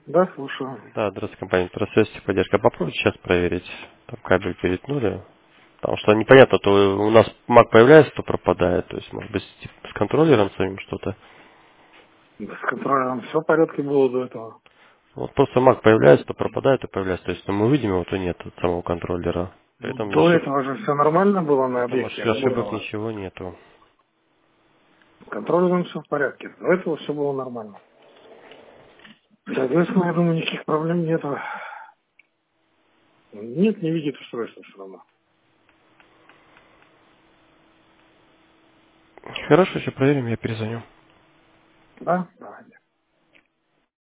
Да, слушаю. Да, здравствуйте, компания «Трансвести поддержка». Попробуйте сейчас проверить. Там кабель перетянули. Потому что непонятно, то у нас Mac появляется, то пропадает. То есть, может быть, с контроллером самим что-то. С контролем все в порядке было до этого. Вот просто Mac появляется, то пропадает, то появляется. То есть, ну, мы видим его, то нет от самого контроллера. Поэтому До этого же все нормально было на поэтому объекте ошибок работало. ничего нету. С контролем все в порядке. До этого все было нормально. Соответственно, я думаю, никаких проблем нету. Нет, не видит устройства все равно. Хорошо, сейчас проверим, я перезвоню. Да? Давайте.